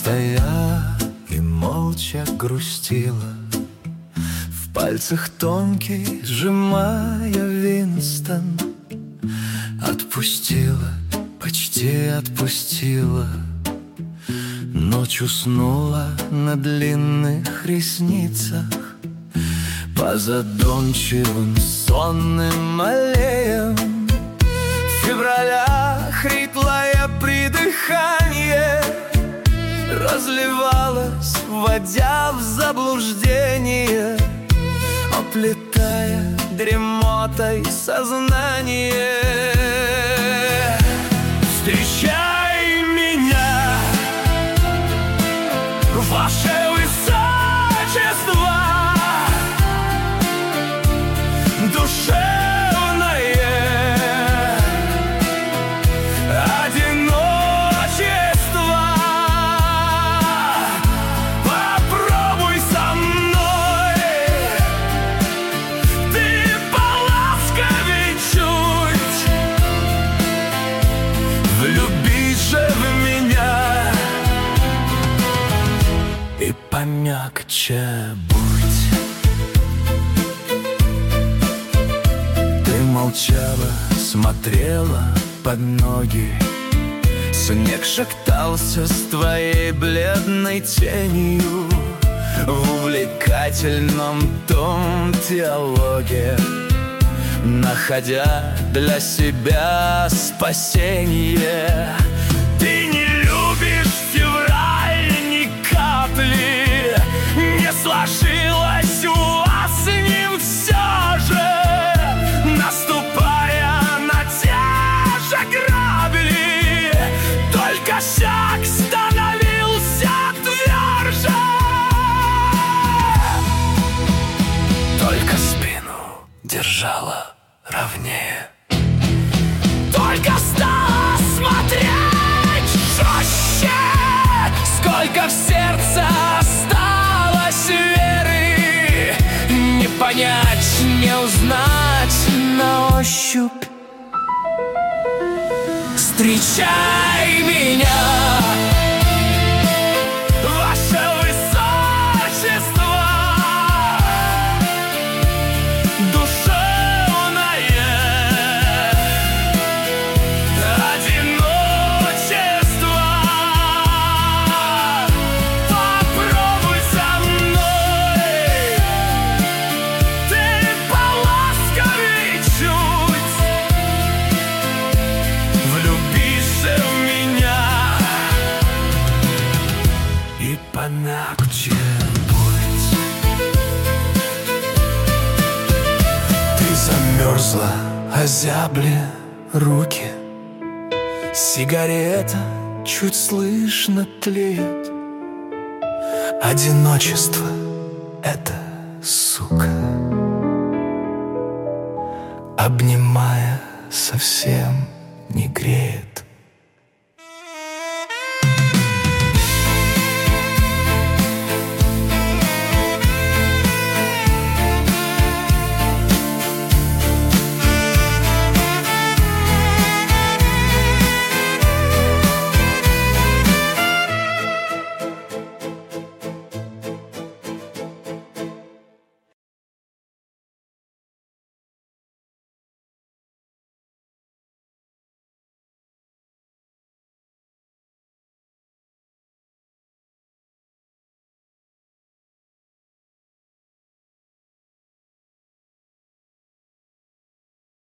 стоя и молча грустила, в пальцах тонкий сжимая Винстон. Отпустила, почти отпустила, ночь уснула на длинных ресницах. По задумчивым сонным аллеям февраля хриплое придыхание разливалось, вводя в заблуждение, оплетая дремотой сознание. Встречай меня, ваше высочество, душевное одиночество. Попробуй со мной, ты поласковей чуть, влюбись же в меня и помягче будь. Ты молчала, смотрела под ноги, снег шептался с твоей бледной тенью в увлекательном том диалоге, находя для себя спасение. Ты не любишь февраль ни капли, не сложилось у вас с ним все же. Наступая на те же грабли, только шаг становился тверже, только спину держала ровнее, только стала смотреть жестче. Сколько в сердце осталось веры, не понять, не узнать на ощупь. Встречай меня, ваше высочество, душевное одиночество. Попробуй со мной, ты поласковей чуть, влюбись в меня и помягче будь. Ты замерзла, озябли руки, сигарета чуть слышно тлеет. Одиночество — это сука, обнимая совсем не греет.